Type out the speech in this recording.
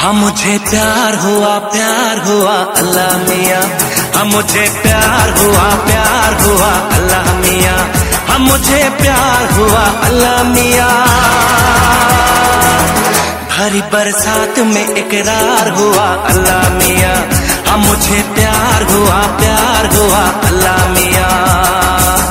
हाँ मुझे प्यार हुआ अल्लाह मियाँ। हाँ मुझे प्यार हुआ अल्लाह मियाँ। हाँ मुझे प्यार हुआ अल्लाह मियाँ। भरी बरसात में इकरार हुआ अल्लाह मियाँ। हाँ मुझे प्यार हुआ अल्लाह मियाँ।